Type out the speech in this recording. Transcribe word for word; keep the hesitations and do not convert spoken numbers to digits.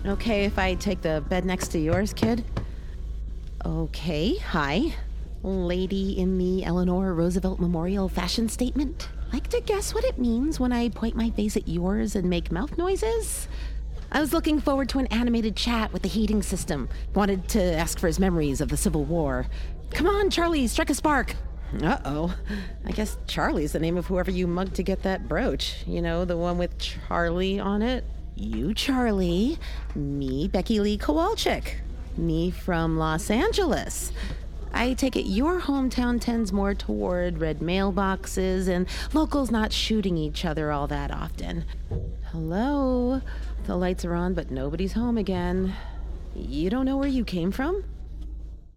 Okay if I take the bed next to yours, kid? Okay, hi. Lady in the Eleanor Roosevelt Memorial Fashion Statement. Like to guess what it means when I point my face at yours and make mouth noises? I was looking forward to an animated chat with the heating system. Wanted to ask for his memories of the Civil War. Come on, Charlie, strike a spark. Uh-oh. I guess Charlie's the name of whoever you mugged to get that brooch. You know, the one with Charlie on it? You, Charlie. Me, Becky Lee Kowalczyk. Me from Los Angeles. I take it your hometown tends more toward red mailboxes and locals not shooting each other all that often. Hello? The lights are on, but nobody's home again. You don't know where you came from?